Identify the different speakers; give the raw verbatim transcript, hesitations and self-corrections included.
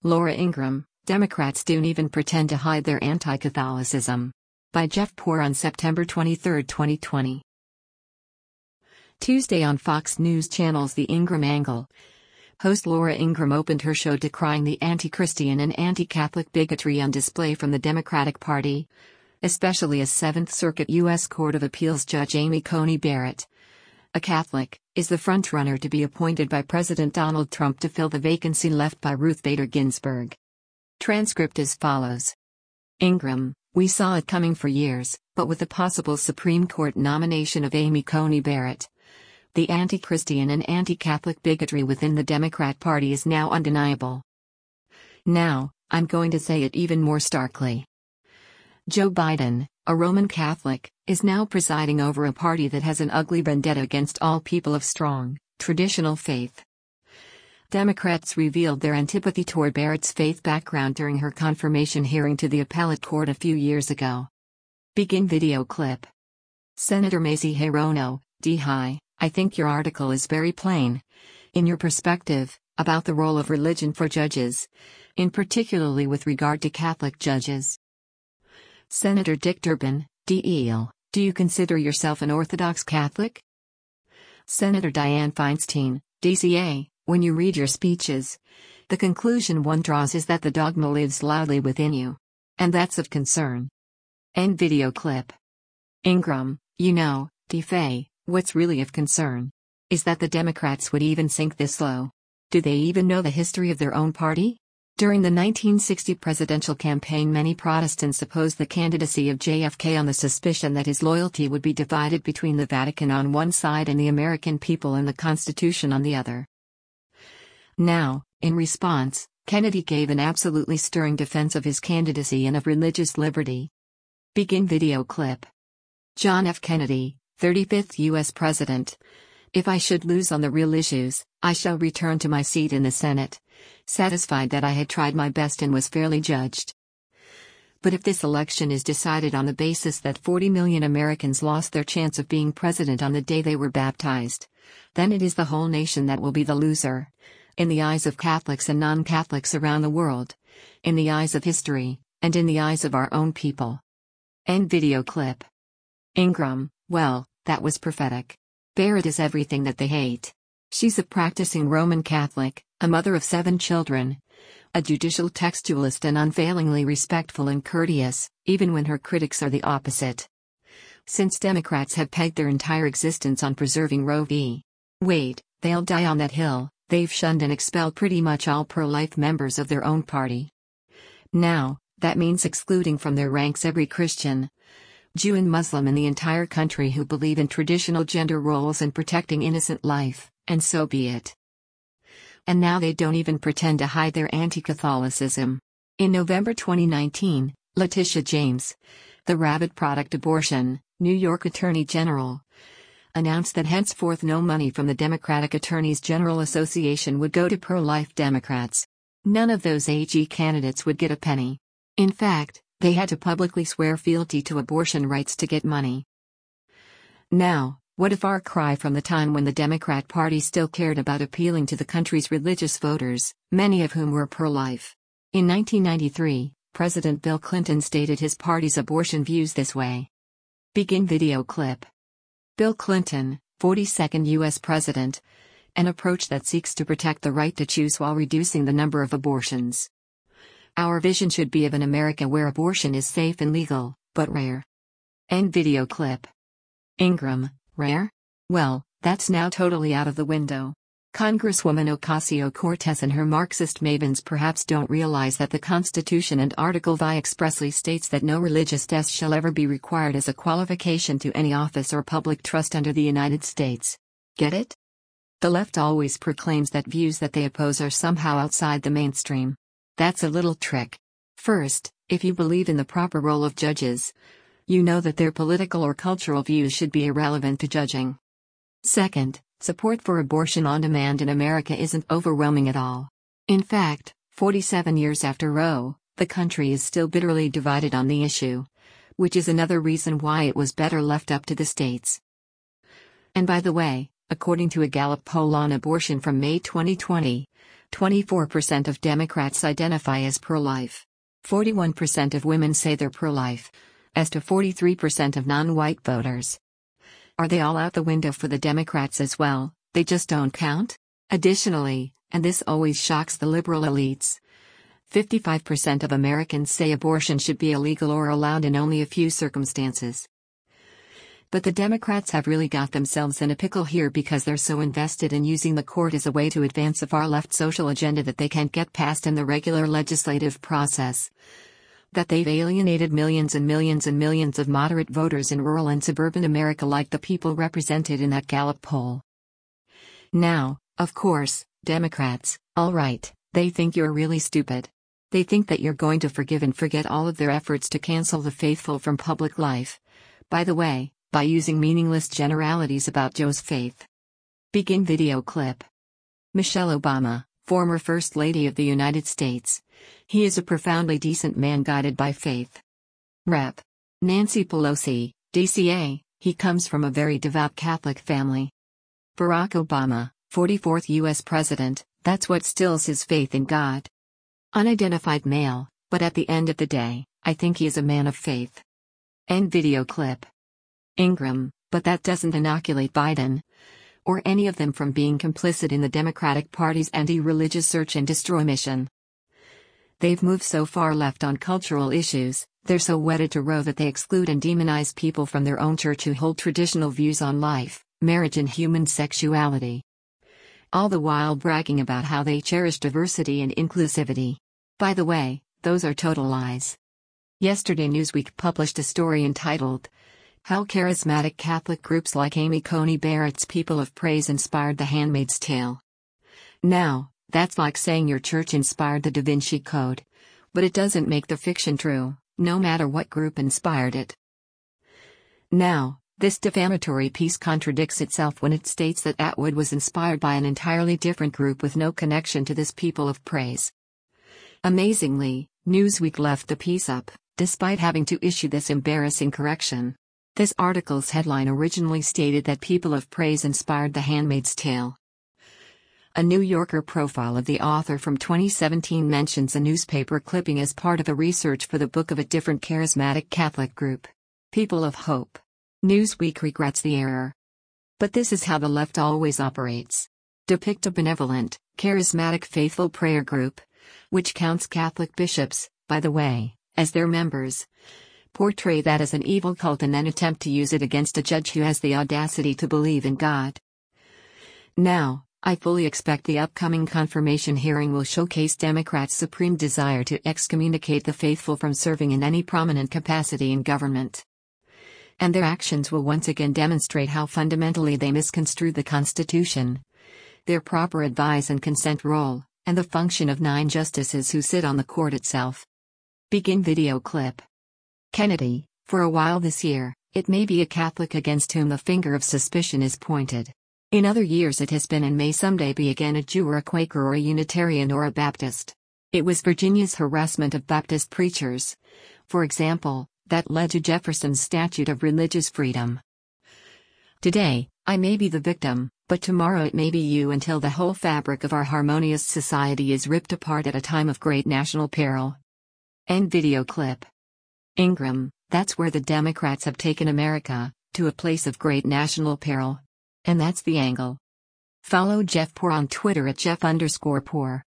Speaker 1: Laura Ingraham, Democrats don't even pretend to hide their anti-Catholicism. By Jeff Poor on September twenty-third, twenty twenty. Tuesday on Fox News Channel's The Ingraham Angle. Host Laura Ingraham opened her show decrying the anti-Christian and anti-Catholic bigotry on display from the Democratic Party, especially as Seventh Circuit U S Court of Appeals Judge Amy Coney Barrett, a Catholic, is the frontrunner to be appointed by President Donald Trump to fill the vacancy left by Ruth Bader Ginsburg. Transcript as follows. Ingraham, we saw it coming for years, but with the possible Supreme Court nomination of Amy Coney Barrett, the anti-Christian and anti-Catholic bigotry within the Democrat Party is now undeniable. Now, I'm going to say it even more starkly. Joe Biden, a Roman Catholic, is now presiding over a party that has an ugly vendetta against all people of strong, traditional faith. Democrats revealed their antipathy toward Barrett's faith background during her confirmation hearing to the appellate court a few years ago. Begin video clip. Senator Mazie Hirono, D. Hi, I think your article is very plain, in your perspective, about the role of religion for judges, in particularly with regard to Catholic judges. Senator Dick Durbin, D. Eel, do you consider yourself an Orthodox Catholic? Senator Dianne Feinstein, D C A, when you read your speeches, the conclusion one draws is that the dogma lives loudly within you. And that's of concern. End video clip. Ingraham, you know, D. Fay, what's really of concern is that the Democrats would even sink this low. Do they even know the history of their own party? During the nineteen sixty presidential campaign, many Protestants opposed the candidacy of J F K on the suspicion that his loyalty would be divided between the Vatican on one side and the American people and the Constitution on the other. Now, in response, Kennedy gave an absolutely stirring defense of his candidacy and of religious liberty. Begin video clip. John F. Kennedy, thirty-fifth U S President. If I should lose on the real issues, I shall return to my seat in the Senate, satisfied that I had tried my best and was fairly judged. But if this election is decided on the basis that forty million Americans lost their chance of being president on the day they were baptized, then it is the whole nation that will be the loser. In the eyes of Catholics and non-Catholics around the world, in the eyes of history, and in the eyes of our own people. End video clip. Ingraham, well, that was prophetic. Barrett is everything that they hate. She's a practicing Roman Catholic, a mother of seven children, a judicial textualist and unfailingly respectful and courteous, even when her critics are the opposite. Since Democrats have pegged their entire existence on preserving Roe v. Wade, they'll die on that hill. They've shunned and expelled pretty much all pro-life members of their own party. Now, that means excluding from their ranks every Christian, Jew and Muslim in the entire country who believe in traditional gender roles and protecting innocent life, and so be it. And now they don't even pretend to hide their anti-Catholicism. In November twenty nineteen, Letitia James, the Rabid Product Abortion, New York Attorney General, announced that henceforth no money from the Democratic Attorneys General Association would go to pro-life Democrats. None of those A G candidates would get a penny. In fact, they had to publicly swear fealty to abortion rights to get money. Now, what a far cry from the time when the Democrat Party still cared about appealing to the country's religious voters, many of whom were pro-life. In nineteen ninety-three, President Bill Clinton stated his party's abortion views this way. Begin video clip. Bill Clinton, forty-second U S President, an approach that seeks to protect the right to choose while reducing the number of abortions. Our vision should be of an America where abortion is safe and legal, but rare. End video clip. Ingraham, rare? Well, that's now totally out of the window. Congresswoman Ocasio-Cortez and her Marxist mavens perhaps don't realize that the Constitution and Article five expressly states that no religious test shall ever be required as a qualification to any office or public trust under the United States. Get it? The left always proclaims that views that they oppose are somehow outside the mainstream. That's a little trick. First, if you believe in the proper role of judges, you know that their political or cultural views should be irrelevant to judging. Second, support for abortion on demand in America isn't overwhelming at all. In fact, forty-seven years after Roe, the country is still bitterly divided on the issue, which is another reason why it was better left up to the states. And by the way, according to a Gallup poll on abortion from May twenty twenty, twenty-four percent of Democrats identify as pro-life. forty-one percent of women say they're pro-life, as to forty-three percent of non-white voters. Are they all out the window for the Democrats as well? They just don't count? Additionally, and this always shocks the liberal elites, fifty-five percent of Americans say abortion should be illegal or allowed in only a few circumstances. But the Democrats have really got themselves in a pickle here because they're so invested in using the court as a way to advance a far-left social agenda that they can't get past in the regular legislative process. That they've alienated millions and millions and millions of moderate voters in rural and suburban America, like the people represented in that Gallup poll. Now, of course, Democrats, all right, they think you're really stupid. They think that you're going to forgive and forget all of their efforts to cancel the faithful from public life. By the way, by using meaningless generalities about Joe's faith. Begin video clip. Michelle Obama, former First Lady of the United States. He is a profoundly decent man guided by faith. Rep. Nancy Pelosi, D C A, he comes from a very devout Catholic family. Barack Obama, forty-fourth U S President, that's what stills his faith in God. Unidentified male, but at the end of the day, I think he is a man of faith. End video clip. Ingram, but that doesn't inoculate Biden or any of them from being complicit in the Democratic Party's anti-religious search and destroy mission. They've moved so far left on cultural issues, they're so wedded to Roe that they exclude and demonize people from their own church who hold traditional views on life, marriage and human sexuality. All the while bragging about how they cherish diversity and inclusivity. By the way, those are total lies. Yesterday Newsweek published a story entitled, How Charismatic Catholic Groups Like Amy Coney Barrett's People of Praise Inspired the Handmaid's Tale. Now, that's like saying your church inspired the Da Vinci Code. But it doesn't make the fiction true, no matter what group inspired it. Now, this defamatory piece contradicts itself when it states that Atwood was inspired by an entirely different group with no connection to this People of Praise. Amazingly, Newsweek left the piece up, despite having to issue this embarrassing correction. This article's headline originally stated that People of Praise inspired The Handmaid's Tale. A New Yorker profile of the author from twenty seventeen mentions a newspaper clipping as part of a research for the book of a different charismatic Catholic group, People of Hope. Newsweek regrets the error. But this is how the left always operates. Depict a benevolent, charismatic faithful prayer group, which counts Catholic bishops, by the way, as their members. Portray that as an evil cult and then attempt to use it against a judge who has the audacity to believe in God. Now, I fully expect the upcoming confirmation hearing will showcase Democrats' supreme desire to excommunicate the faithful from serving in any prominent capacity in government. And their actions will once again demonstrate how fundamentally they misconstrue the Constitution, their proper advise and consent role, and the function of nine justices who sit on the court itself. Begin video clip. Kennedy, for a while this year, it may be a Catholic against whom the finger of suspicion is pointed. In other years it has been and may someday be again a Jew or a Quaker or a Unitarian or a Baptist. It was Virginia's harassment of Baptist preachers, for example, that led to Jefferson's Statute of Religious Freedom. Today, I may be the victim, but tomorrow it may be you until the whole fabric of our harmonious society is ripped apart at a time of great national peril. End video clip. Ingram, that's where the Democrats have taken America, to a place of great national peril. And that's the angle. Follow Jeff Poor on Twitter at Jeff underscore Poor.